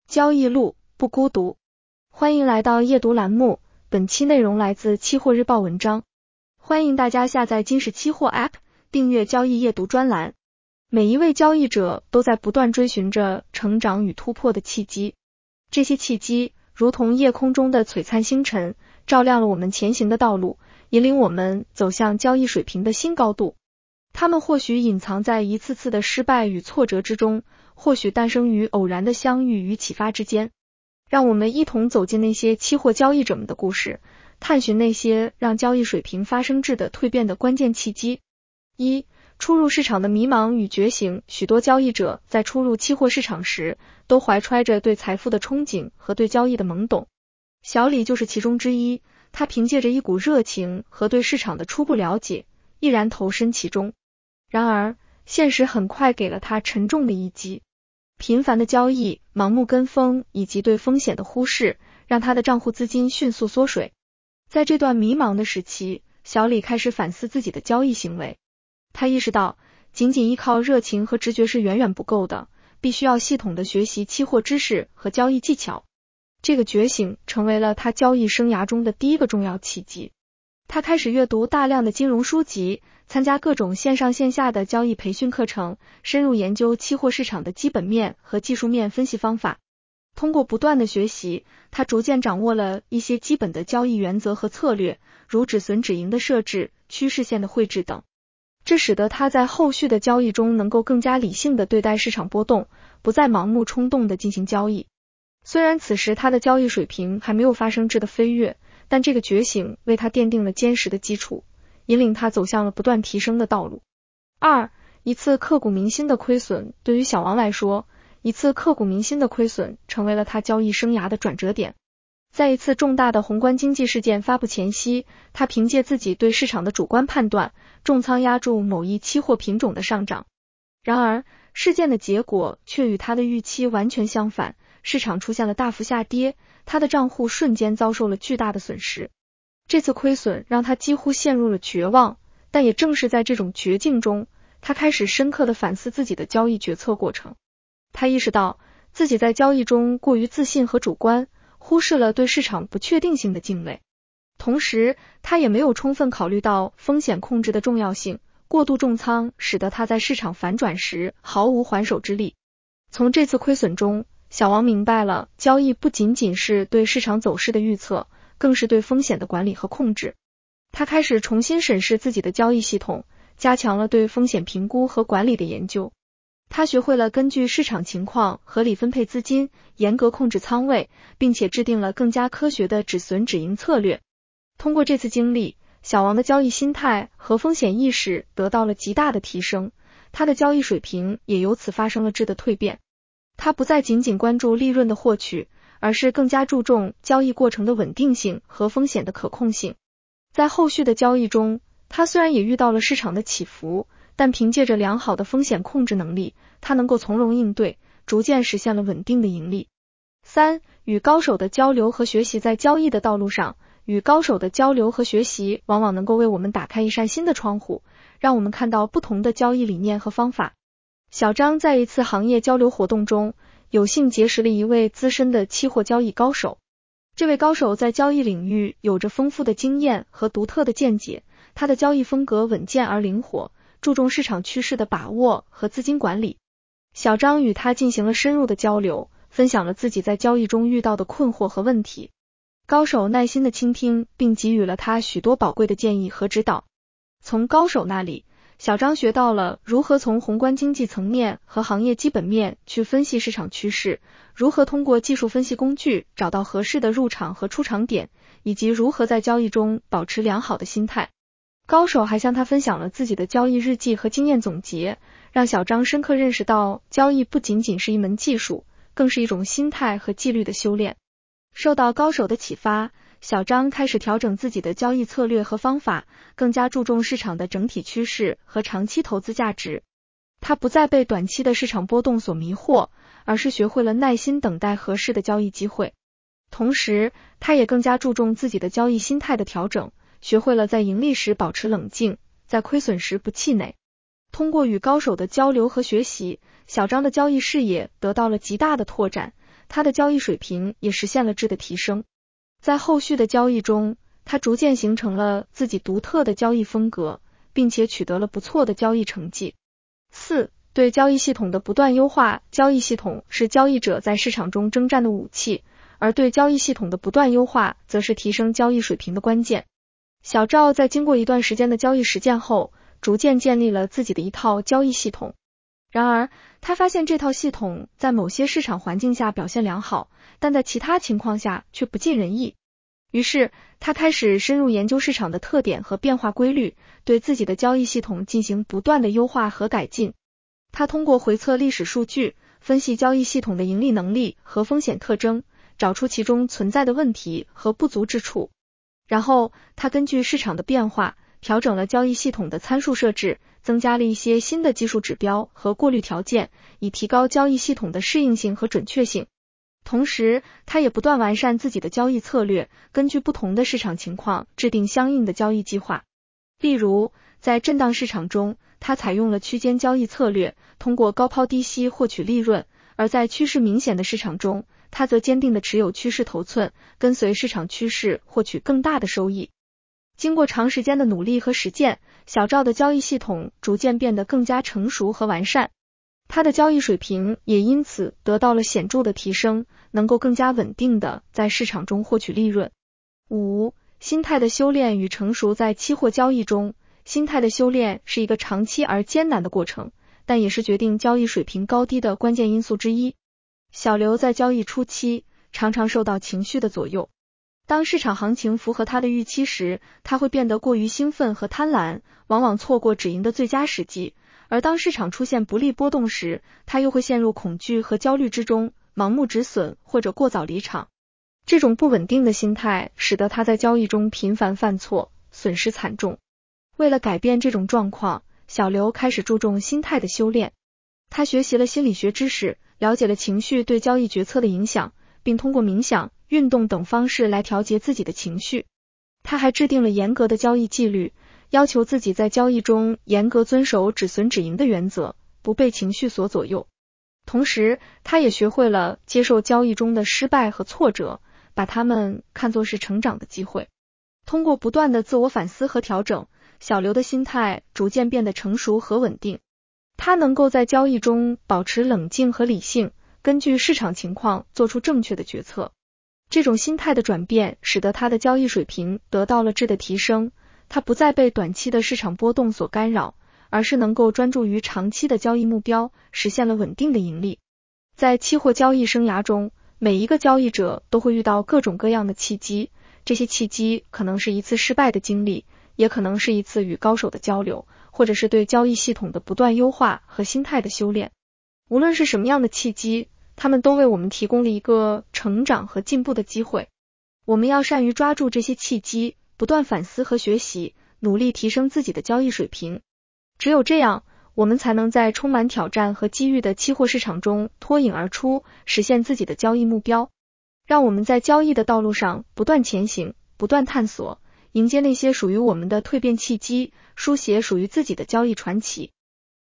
交易路不孤独。欢迎来到夜读栏目，本期内容来自期货日报文章。欢迎大家下载金石期货 App， 订阅交易夜读专栏。每一位交易者都在不断追寻着成长与突破的契机，这些契机如同夜空中的璀璨星辰，照亮了我们前行的道路，引领我们走向交易水平的新高度。他们或许隐藏在一次次的失败与挫折之中，或许诞生于偶然的相遇与启发之间。让我们一同走进那些期货交易者们的故事，探寻那些让交易水平发生质的蜕变的关键契机。一、初入市场的迷茫与觉醒。许多交易者在初入期货市场时，都怀揣着对财富的憧憬和对交易的懵懂。小李就是其中之一，他凭借着一股热情和对市场的初步了解，毅然投身其中。然而，现实很快给了他沉重的一击。频繁的交易、盲目跟风以及对风险的忽视，让他的账户资金迅速缩水。在这段迷茫的时期，小李开始反思自己的交易行为。他意识到，仅仅依靠热情和直觉是远远不够的，必须要系统的学习期货知识和交易技巧。这个觉醒成为了他交易生涯中的第一个重要契机。他开始阅读大量的金融书籍，参加各种线上线下的交易培训课程，深入研究期货市场的基本面和技术面分析方法。通过不断的学习，他逐渐掌握了一些基本的交易原则和策略，如止损止盈的设置、趋势线的绘制等。这使得他在后续的交易中能够更加理性的对待市场波动，不再盲目冲动的进行交易。虽然此时他的交易水平还没有发生质的飞跃，但这个觉醒为他奠定了坚实的基础，引领他走向了不断提升的道路。二、一次刻骨铭心的亏损。对于小王来说，一次刻骨铭心的亏损成为了他交易生涯的转折点。在一次重大的宏观经济事件发布前夕，他凭借自己对市场的主观判断，重仓压住某一期货品种的上涨。然而，事件的结果却与他的预期完全相反，市场出现了大幅下跌，他的账户瞬间遭受了巨大的损失。这次亏损让他几乎陷入了绝望，但也正是在这种绝境中，他开始深刻地反思自己的交易决策过程。他意识到自己在交易中过于自信和主观，忽视了对市场不确定性的敬畏。同时，他也没有充分考虑到风险控制的重要性，过度重仓使得他在市场反转时毫无还手之力。从这次亏损中，小王明白了，交易不仅仅是对市场走势的预测，更是对风险的管理和控制。他开始重新审视自己的交易系统，加强了对风险评估和管理的研究。他学会了根据市场情况合理分配资金，严格控制仓位，并且制定了更加科学的止损止盈策略。通过这次经历，小王的交易心态和风险意识得到了极大的提升，他的交易水平也由此发生了质的蜕变。他不再仅仅关注利润的获取，而是更加注重交易过程的稳定性和风险的可控性。在后续的交易中，他虽然也遇到了市场的起伏，但凭借着良好的风险控制能力，他能够从容应对，逐渐实现了稳定的盈利。三、与高手的交流和学习。在交易的道路上，与高手的交流和学习往往能够为我们打开一扇新的窗户，让我们看到不同的交易理念和方法。小张在一次行业交流活动中，有幸结识了一位资深的期货交易高手。这位高手在交易领域有着丰富的经验和独特的见解，他的交易风格稳健而灵活，注重市场趋势的把握和资金管理。小张与他进行了深入的交流，分享了自己在交易中遇到的困惑和问题。高手耐心的倾听，并给予了他许多宝贵的建议和指导。从高手那里，小张学到了如何从宏观经济层面和行业基本面去分析市场趋势，如何通过技术分析工具找到合适的入场和出场点，以及如何在交易中保持良好的心态。高手还向他分享了自己的交易日记和经验总结，让小张深刻认识到交易不仅仅是一门技术，更是一种心态和纪律的修炼。受到高手的启发，小张开始调整自己的交易策略和方法，更加注重市场的整体趋势和长期投资价值。他不再被短期的市场波动所迷惑，而是学会了耐心等待合适的交易机会。同时，他也更加注重自己的交易心态的调整，学会了在盈利时保持冷静，在亏损时不气馁。通过与高手的交流和学习，小张的交易视野得到了极大的拓展， 他的交易水平也实现了质的提升。在后续的交易中，他逐渐形成了自己独特的交易风格，并且取得了不错的交易成绩。4. 对交易系统的不断优化。交易系统是交易者在市场中征战的武器，而对交易系统的不断优化则是提升交易水平的关键。小赵在经过一段时间的交易实践后，逐渐建立了自己的一套交易系统。然而，他发现这套系统在某些市场环境下表现良好，但在其他情况下却不尽人意。于是，他开始深入研究市场的特点和变化规律，对自己的交易系统进行不断的优化和改进。他通过回测历史数据，分析交易系统的盈利能力和风险特征，找出其中存在的问题和不足之处。然后，他根据市场的变化，调整了交易系统的参数设置，增加了一些新的技术指标和过滤条件，以提高交易系统的适应性和准确性。同时，他也不断完善自己的交易策略，根据不同的市场情况制定相应的交易计划。例如，在震荡市场中，他采用了区间交易策略，通过高抛低吸获取利润；而在趋势明显的市场中，他则坚定地持有趋势头寸，跟随市场趋势获取更大的收益。经过长时间的努力和实践，小赵的交易系统逐渐变得更加成熟和完善。他的交易水平也因此得到了显著的提升，能够更加稳定地在市场中获取利润。5. 心态的修炼与成熟。在期货交易中，心态的修炼是一个长期而艰难的过程，但也是决定交易水平高低的关键因素之一。小刘在交易初期常常受到情绪的左右，当市场行情符合他的预期时，他会变得过于兴奋和贪婪，往往错过止盈的最佳时机。而当市场出现不利波动时，他又会陷入恐惧和焦虑之中，盲目止损或者过早离场。这种不稳定的心态使得他在交易中频繁犯错，损失惨重。为了改变这种状况，小刘开始注重心态的修炼。他学习了心理学知识，了解了情绪对交易决策的影响，并通过冥想、运动等方式来调节自己的情绪。他还制定了严格的交易纪律，要求自己在交易中严格遵守止损止盈的原则，不被情绪所左右。同时，他也学会了接受交易中的失败和挫折，把它们看作是成长的机会。通过不断的自我反思和调整，小刘的心态逐渐变得成熟和稳定。他能够在交易中保持冷静和理性，根据市场情况做出正确的决策。这种心态的转变使得他的交易水平得到了质的提升，他不再被短期的市场波动所干扰，而是能够专注于长期的交易目标，实现了稳定的盈利。在期货交易生涯中，每一个交易者都会遇到各种各样的契机，这些契机可能是一次失败的经历，也可能是一次与高手的交流，或者是对交易系统的不断优化和心态的修炼。无论是什么样的契机，他们都为我们提供了一个成长和进步的机会。我们要善于抓住这些契机，不断反思和学习，努力提升自己的交易水平。只有这样，我们才能在充满挑战和机遇的期货市场中脱颖而出，实现自己的交易目标。让我们在交易的道路上不断前行，不断探索，迎接那些属于我们的蜕变契机，书写属于自己的交易传奇。